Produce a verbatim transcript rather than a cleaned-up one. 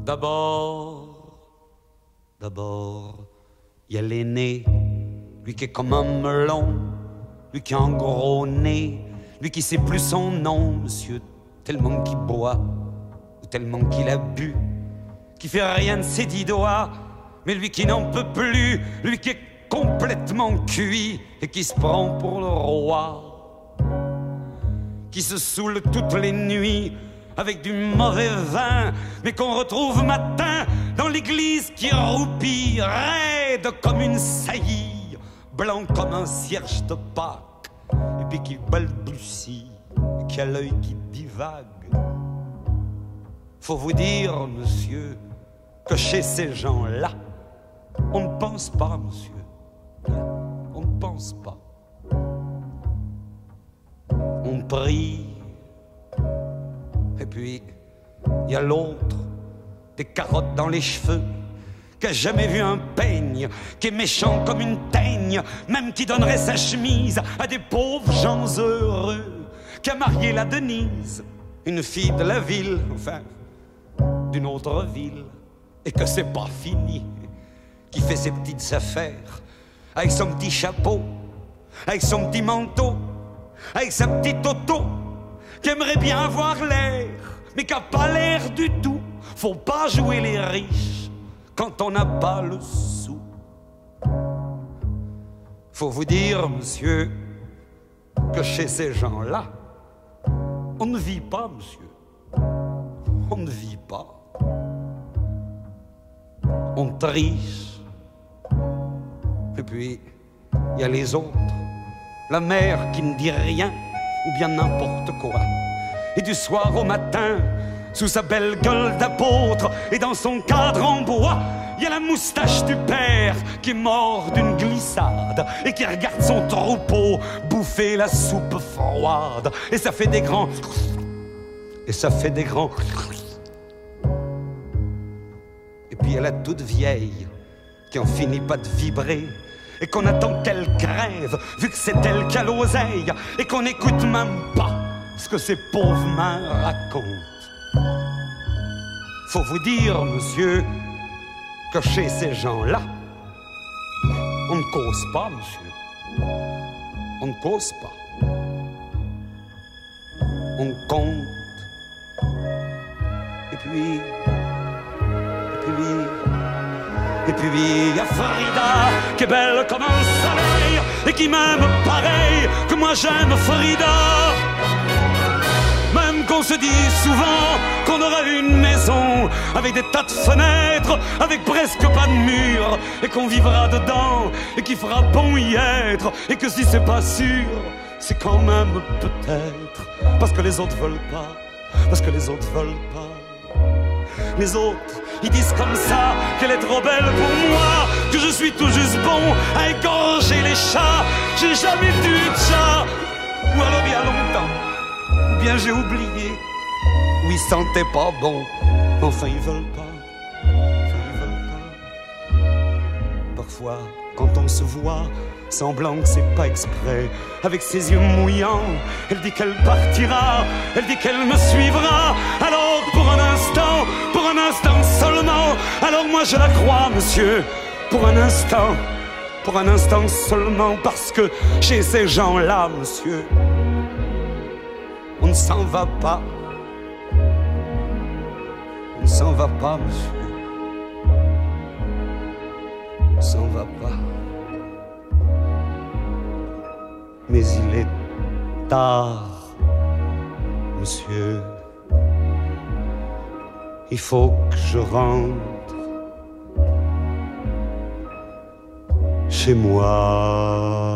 D'abord, d'abord, il y a l'aîné, lui qui est comme un melon, lui qui a un gros nez, lui qui sait plus son nom, monsieur, tellement qu'il boit, ou tellement qu'il a bu, qui fait rien de ses dix doigts, mais lui qui n'en peut plus, lui qui est complètement cuit et qui se prend pour le roi, qui se saoule toutes les nuits avec du mauvais vin, mais qu'on retrouve matin dans l'église qui roupille, raide comme une saillie, blanc comme un cierge de Pâques, et puis qui balbutie, et qui a l'œil qui divague. Faut vous dire, monsieur, que chez ces gens-là, on ne pense pas, monsieur. On ne pense pas. On prie. Et puis, il y a l'autre, des carottes dans les cheveux, qui a jamais vu un peigne, qui est méchant comme une teigne, même qui donnerait sa chemise à des pauvres gens heureux, qui a marié la Denise, une fille de la ville, enfin, d'une autre ville, et que c'est pas fini, qui fait ses petites affaires, avec son petit chapeau, avec son petit manteau, avec sa petite auto, qui aimerait bien avoir l'air, mais qui n'a pas l'air du tout. Faut pas jouer les riches quand on n'a pas le sou. Faut vous dire, monsieur, que chez ces gens-là, on ne vit pas, monsieur. On ne vit pas. On triche. Et puis, il y a les autres. La mère qui ne dit rien, ou bien n'importe quoi. Et du soir au matin, sous sa belle gueule d'apôtre et dans son cadre en bois, il y a la moustache du père qui est mort d'une glissade et qui regarde son troupeau bouffer la soupe froide. Et ça fait des grands... Et ça fait des grands... Et puis il y a la toute vieille qui en finit pas de vibrer et qu'on attend qu'elle crève, vu que c'est elle qui a l'oseille, et qu'on n'écoute même pas ce que ces pauvres mains racontent. Faut vous dire, monsieur, que chez ces gens-là, on ne cause pas, monsieur. On ne cause pas. On compte. Et puis... Et puis... Et puis il y a Frida, qui est belle comme un soleil, et qui m'aime pareil que moi j'aime Frida. Même qu'on se dit souvent qu'on aura une maison avec des tas de fenêtres, avec presque pas de murs, et qu'on vivra dedans, et qu'il fera bon y être, et que si c'est pas sûr, c'est quand même peut-être, parce que les autres veulent pas, parce que les autres veulent pas. Les autres, ils disent comme ça qu'elle est trop belle pour moi, que je suis tout juste bon à égorger les chats. J'ai jamais vu de chat, ou alors il y a longtemps, ou bien j'ai oublié, ou ils sentaient pas bon. Enfin ils veulent pas, enfin ils veulent pas. Parfois, quand on se voit, semblant que c'est pas exprès, avec ses yeux mouillants, elle dit qu'elle partira, elle dit qu'elle me suivra. Alors pour un instant, pour un instant seulement, alors moi je la crois, monsieur, pour un instant, pour un instant seulement, parce que chez ces gens-là, monsieur, on ne s'en va pas, on ne s'en va pas, monsieur, on ne s'en va pas. Mais il est tard, monsieur. Il faut que je rentre chez moi.